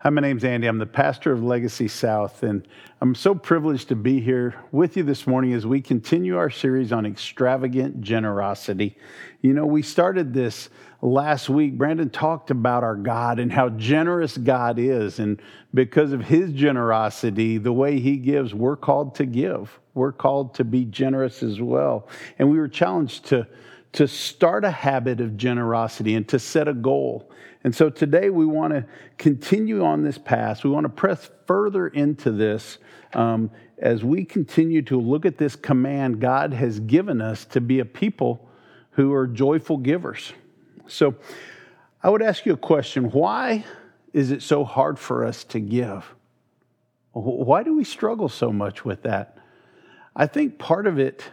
Hi, my name's Andy. I'm the pastor of Legacy South, and I'm so privileged to be here with you this morning as we continue our series on extravagant generosity. You know, we started this last week. Brandon talked about our God and how generous God is, and because of his generosity, the way he gives, we're called to give. We're called to be generous as well. And we were challenged to start a habit of generosity and to set a goal. And so today we want to continue on this path. We want to press further into this as we continue to look at this command God has given us to be a people who are joyful givers. So I would ask you a question. Why is it so hard for us to give? Why do we struggle so much with that? I think part of it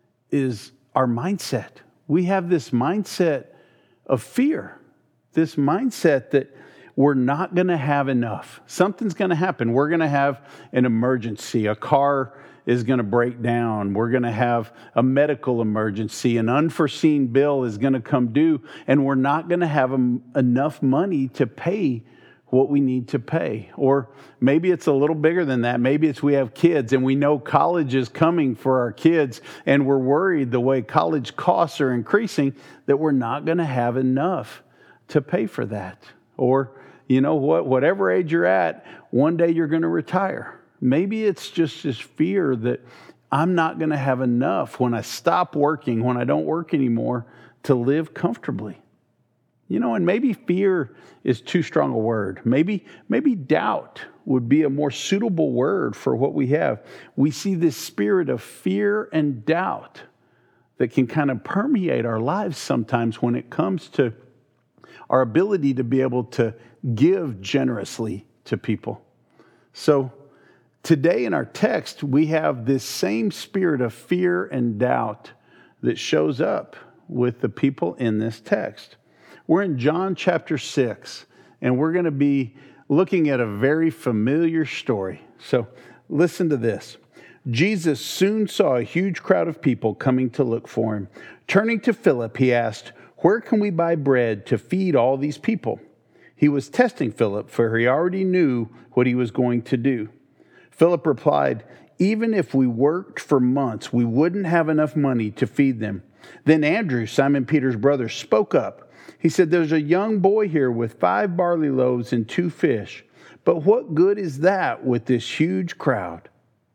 is our mindset. We have this mindset of fear. This mindset that we're not going to have enough. Something's going to happen. We're going to have an emergency. A car is going to break down. We're going to have a medical emergency. An unforeseen bill is going to come due, and we're not going to have enough money to pay what we need to pay. Or maybe it's a little bigger than that. Maybe it's we have kids and we know college is coming for our kids, and we're worried the way college costs are increasing that we're not going to have enough to pay for that. Or, you know what, whatever age you're at, one day you're going to retire. Maybe it's just this fear that I'm not going to have enough when I stop working, when I don't work anymore, to live comfortably. You know, and maybe fear is too strong a word. Maybe doubt would be a more suitable word for what we have. We see this spirit of fear and doubt that can kind of permeate our lives sometimes when it comes to our ability to be able to give generously to people. So today in our text, we have this same spirit of fear and doubt that shows up with the people in this text. We're in John chapter 6, and we're going to be looking at a very familiar story. So listen to this. Jesus soon saw a huge crowd of people coming to look for him. Turning to Philip, he asked, "Where can we buy bread to feed all these people?" He was testing Philip, for he already knew what he was going to do. Philip replied, "Even if we worked for months, we wouldn't have enough money to feed them." Then Andrew, Simon Peter's brother, spoke up. He said, "There's a young boy here with 5 barley loaves and 2 fish. But what good is that with this huge crowd?"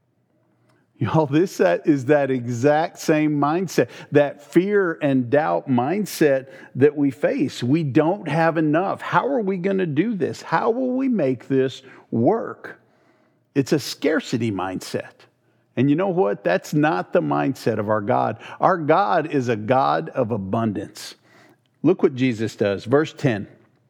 Y'all, this is that exact same mindset, that fear and doubt mindset that we face. We don't have enough. How are we going to do this? How will we make this work? It's a scarcity mindset. And you know what? That's not the mindset of our God. Our God is a God of abundance. Look what Jesus does. Verse 10.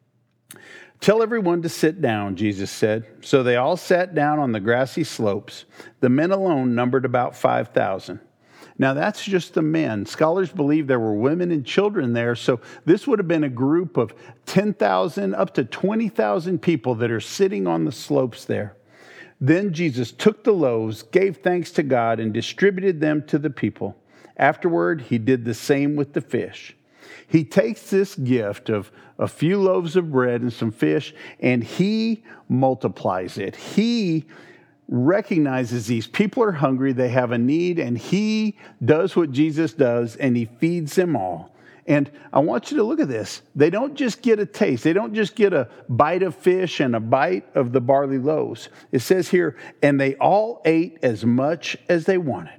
"Tell everyone to sit down," Jesus said. So they all sat down on the grassy slopes. The men alone numbered about 5,000. Now that's just the men. Scholars believe there were women and children there, so this would have been a group of 10,000 up to 20,000 people that are sitting on the slopes there. Then Jesus took the loaves, gave thanks to God, and distributed them to the people. Afterward, he did the same with the fish. He takes this gift of a few loaves of bread and some fish, and he multiplies it. He recognizes these people are hungry, they have a need, and he does what Jesus does, and he feeds them all. And I want you to look at this. They don't just get a taste. They don't just get a bite of fish and a bite of the barley loaves. It says here, and they all ate as much as they wanted.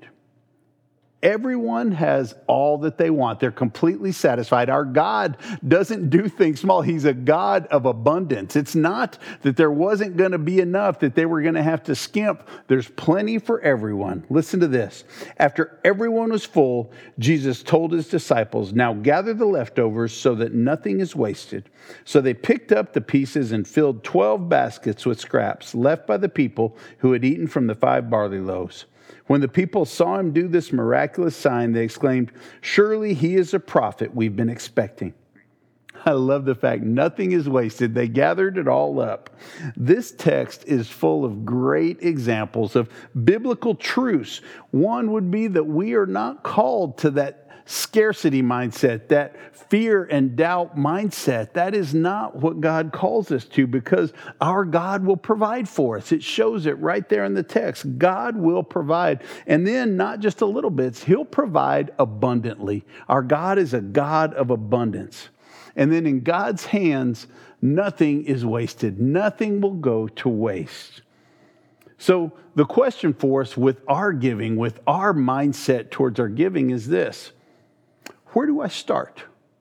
Everyone has all that they want. They're completely satisfied. Our God doesn't do things small. He's a God of abundance. It's not that there wasn't going to be enough, that they were going to have to skimp. There's plenty for everyone. Listen to this. After everyone was full, Jesus told his disciples, "Now gather the leftovers so that nothing is wasted." So they picked up the pieces and filled 12 baskets with scraps left by the people who had eaten from the 5 barley loaves. When the people saw him do this miraculous sign, they exclaimed, "Surely he is a prophet we've been expecting." I love the fact nothing is wasted. They gathered it all up. This text is full of great examples of biblical truths. One would be that we are not called to that scarcity mindset, that fear and doubt mindset. That is not what God calls us to, because our God will provide for us. It shows it right there in the text. God will provide. And then not just a little bit, He'll provide abundantly. Our God is a God of abundance. And then in God's hands, nothing is wasted. Nothing will go to waste. So the question for us with our giving, with our mindset towards our giving is this: where do I start?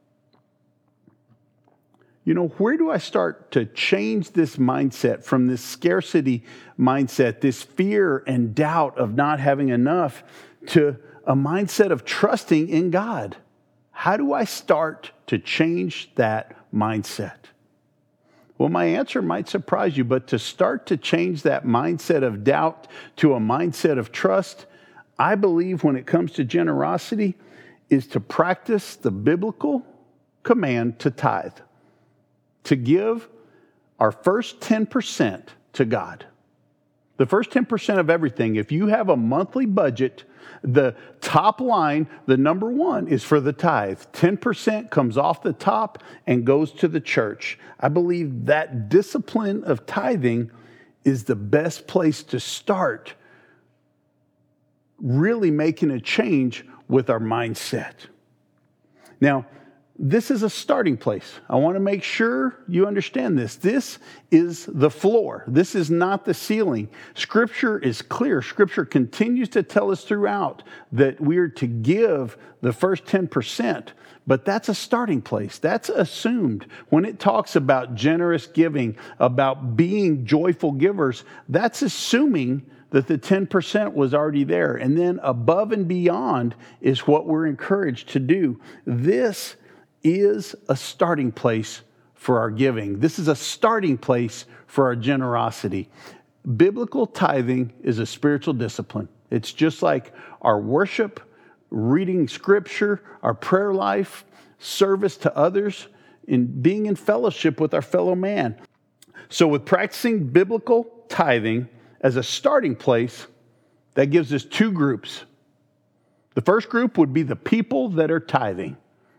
Where do I start to change this mindset from this scarcity mindset, this fear and doubt of not having enough, to a mindset of trusting in God? How do I start to change that mindset? Well, my answer might surprise you, but to start to change that mindset of doubt to a mindset of trust, I believe when it comes to generosity, is to practice the biblical command to tithe, to give our first 10% to God. The first 10% of everything. If you have a monthly budget, the top line, the number one, is for the tithe. 10% comes off the top and goes to the church. I believe that discipline of tithing is the best place to start really making a change with our mindset. Now, this is a starting place. I want to make sure you understand this. This is the floor. This is not the ceiling. Scripture is clear. Scripture continues to tell us throughout that we are to give the first 10%, but that's a starting place. That's assumed. When it talks about generous giving, about being joyful givers, that's assuming that the 10% was already there. And then above and beyond is what we're encouraged to do. This is a starting place for our giving. This is a starting place for our generosity. Biblical tithing is a spiritual discipline. It's just like our worship, reading Scripture, our prayer life, service to others, and being in fellowship with our fellow man. So with practicing biblical tithing as a starting place, that gives us two groups. The first group would be the people that are tithing.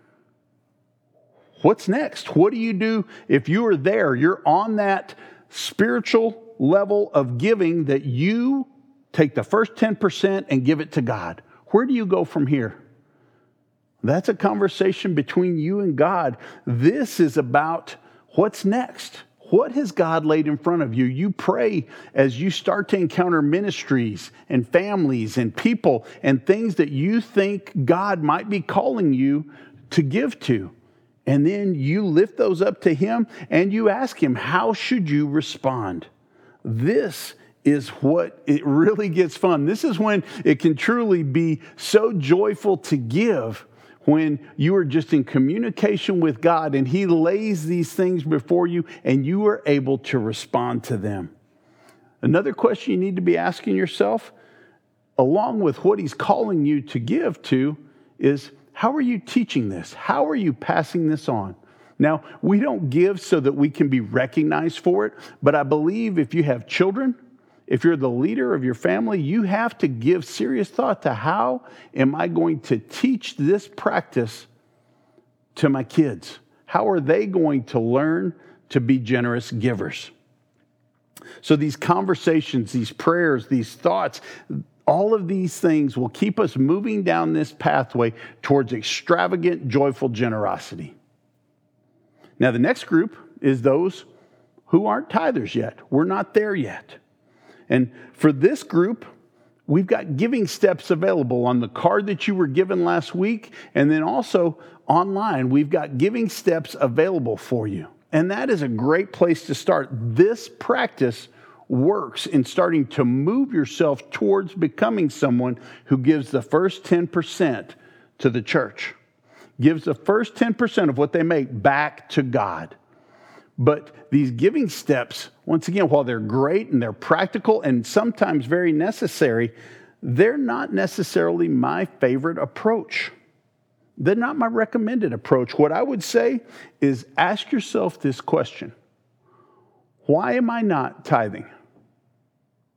What's next? What do you do if you are there? You're on that spiritual level of giving that you take the first 10% and give it to God. Where do you go from here? That's a conversation between you and God. This is about what's next. What has God laid in front of you? You pray as you start to encounter ministries and families and people and things that you think God might be calling you to give to. And then you lift those up to Him and you ask Him, how should you respond? This is what it really gets fun. This is when it can truly be so joyful to give, when you are just in communication with God and He lays these things before you and you are able to respond to them. Another question you need to be asking yourself, along with what He's calling you to give to, is, how are you teaching this? How are you passing this on? Now, we don't give so that we can be recognized for it, but I believe if you have children, if you're the leader of your family, you have to give serious thought to, how am I going to teach this practice to my kids? How are they going to learn to be generous givers? So these conversations, these prayers, these thoughts, all of these things will keep us moving down this pathway towards extravagant, joyful generosity. Now, the next group is those who aren't tithers yet. We're not there yet. And for this group, we've got giving steps available on the card that you were given last week. And then also online, we've got giving steps available for you. And that is a great place to start. This practice works in starting to move yourself towards becoming someone who gives the first 10% to the church, gives the first 10% of what they make back to God. But these giving steps, once again, while they're great and they're practical and sometimes very necessary, they're not necessarily my favorite approach. They're not my recommended approach. What I would say is, ask yourself this question: why am I not tithing?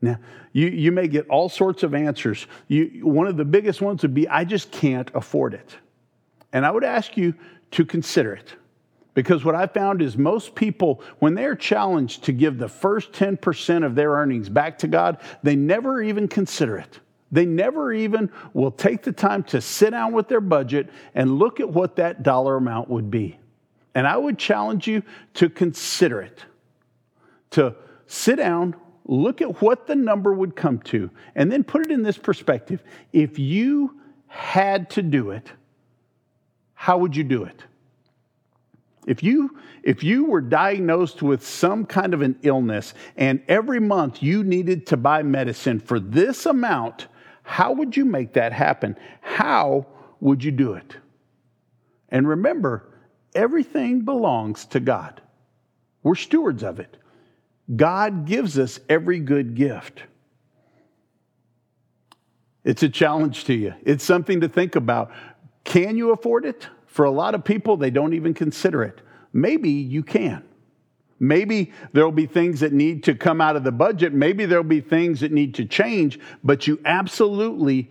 Now, you may get all sorts of answers. One of the biggest ones would be, I just can't afford it. And I would ask you to consider it. Because what I found is most people, when they're challenged to give the first 10% of their earnings back to God, they never even consider it. They never even will take the time to sit down with their budget and look at what that dollar amount would be. And I would challenge you to consider it. To sit down, look at what the number would come to, and then put it in this perspective. If you had to do it, how would you do it? If you were diagnosed with some kind of an illness and every month you needed to buy medicine for this amount, how would you make that happen? How would you do it? And remember, everything belongs to God. We're stewards of it. God gives us every good gift. It's a challenge to you. It's something to think about. Can you afford it? For a lot of people, they don't even consider it. Maybe you can. Maybe there'll be things that need to come out of the budget. Maybe there'll be things that need to change, but you absolutely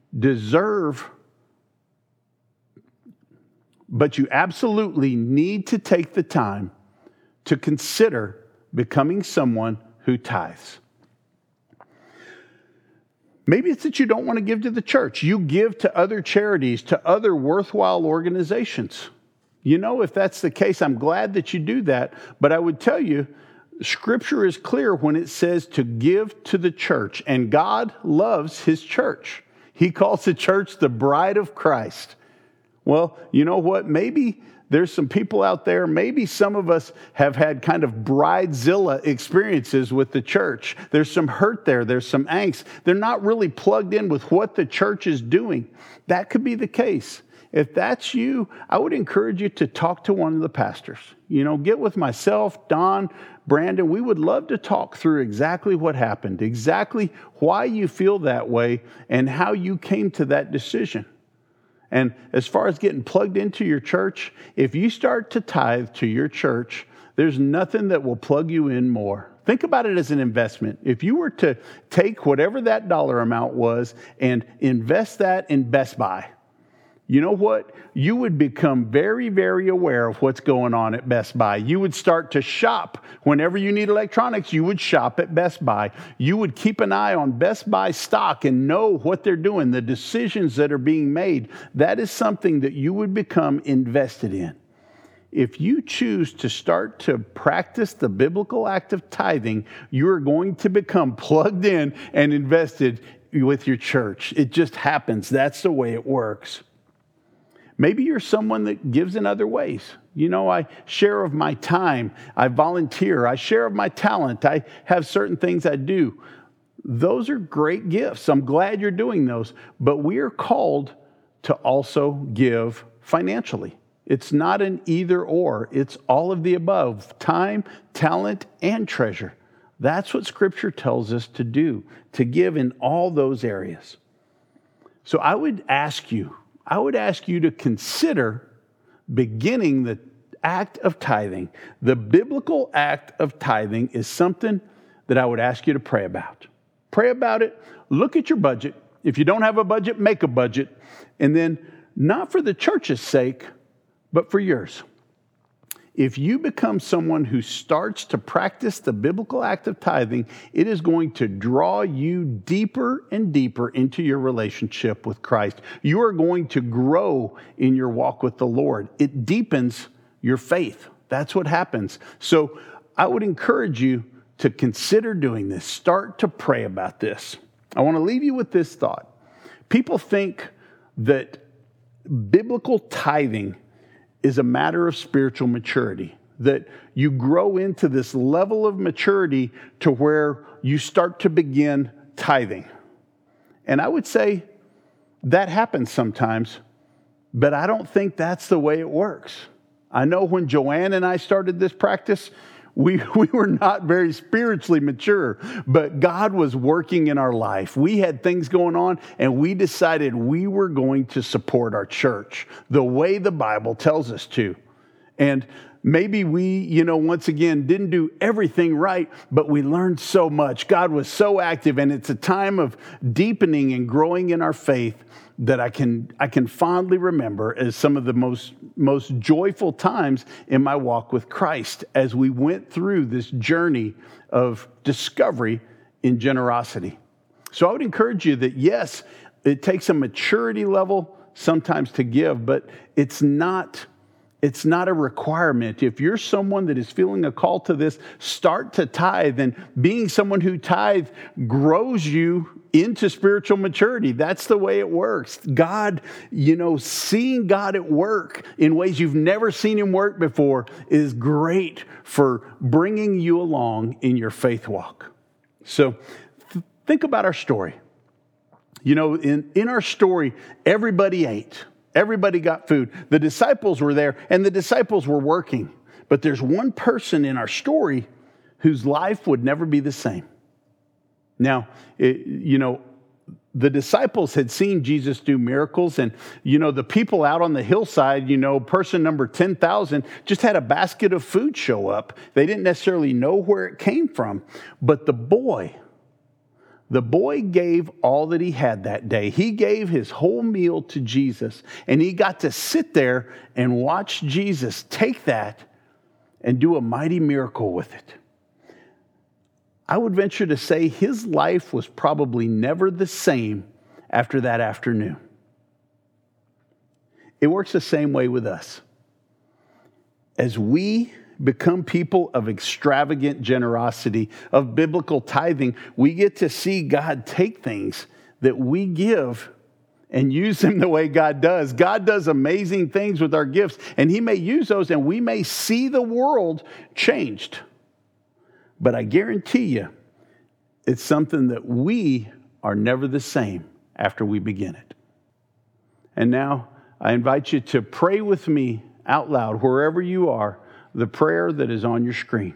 need to take the time to consider becoming someone who tithes. Maybe it's that you don't want to give to the church. You give to other charities, to other worthwhile organizations. You know, if that's the case, I'm glad that you do that. But I would tell you, Scripture is clear when it says to give to the church. And God loves His church. He calls the church the bride of Christ. Well, you know what? Maybe there's some people out there, maybe some of us have had kind of bridezilla experiences with the church. There's some hurt there. There's some angst. They're not really plugged in with what the church is doing. That could be the case. If that's you, I would encourage you to talk to one of the pastors. You know, get with myself, Don, Brandon. We would love to talk through exactly what happened, exactly why you feel that way, and how you came to that decision. And as far as getting plugged into your church, if you start to tithe to your church, there's nothing that will plug you in more. Think about it as an investment. If you were to take whatever that dollar amount was and invest that in Best Buy, you know what? You would become very, very aware of what's going on at Best Buy. You would start to shop. Whenever you need electronics, you would shop at Best Buy. You would keep an eye on Best Buy stock and know what they're doing, the decisions that are being made. That is something that you would become invested in. If you choose to start to practice the biblical act of tithing, you are going to become plugged in and invested with your church. It just happens. That's the way it works. Maybe you're someone that gives in other ways. You know, I share of my time. I volunteer. I share of my talent. I have certain things I do. Those are great gifts. I'm glad you're doing those. But we are called to also give financially. It's not an either or. It's all of the above. Time, talent, and treasure. That's what Scripture tells us to do, to give in all those areas. So I would ask you to consider beginning the act of tithing. The biblical act of tithing is something that I would ask you to pray about. Pray about it. Look at your budget. If you don't have a budget, make a budget. And then, not for the church's sake, but for yours. If you become someone who starts to practice the biblical act of tithing, it is going to draw you deeper and deeper into your relationship with Christ. You are going to grow in your walk with the Lord. It deepens your faith. That's what happens. So I would encourage you to consider doing this. Start to pray about this. I want to leave you with this thought. People think that biblical tithing is a matter of spiritual maturity, that you grow into this level of maturity to where you start to begin tithing. And I would say that happens sometimes, but I don't think that's the way it works. I know when Joanne and I started this practice, we were not very spiritually mature, but God was working in our life. We had things going on, and we decided we were going to support our church the way the Bible tells us to. And Maybe we, once again, didn't do everything right, but we learned so much. God was so active, and it's a time of deepening and growing in our faith that I can fondly remember as some of the most joyful times in my walk with Christ as we went through this journey of discovery in generosity. So I would encourage you that, yes, it takes a maturity level sometimes to give, but it's not a requirement. If you're someone that is feeling a call to this, start to tithe. And being someone who tithe grows you into spiritual maturity. That's the way it works. God, seeing God at work in ways you've never seen him work before is great for bringing you along in your faith walk. So think about our story. In our story, everybody ate. Everybody got food. The disciples were there, and the disciples were working. But there's one person in our story whose life would never be the same. Now, the disciples had seen Jesus do miracles, and, the people out on the hillside, person number 10,000 just had a basket of food show up. They didn't necessarily know where it came from, but the boy gave all that he had that day. He gave his whole meal to Jesus, and he got to sit there and watch Jesus take that and do a mighty miracle with it. I would venture to say his life was probably never the same after that afternoon. It works the same way with us. As we become people of extravagant generosity, of biblical tithing, we get to see God take things that we give and use them the way God does. God does amazing things with our gifts, and he may use those, and we may see the world changed. But I guarantee you, it's something that we are never the same after we begin it. And now, I invite you to pray with me out loud, wherever you are, the prayer that is on your screen.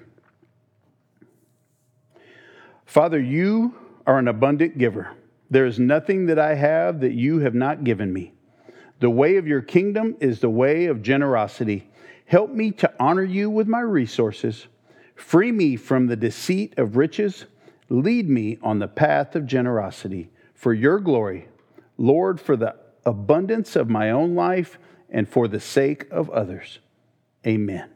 Father, you are an abundant giver. There is nothing that I have that you have not given me. The way of your kingdom is the way of generosity. Help me to honor you with my resources. Free me from the deceit of riches. Lead me on the path of generosity. For your glory, Lord, for the abundance of my own life and for the sake of others. Amen.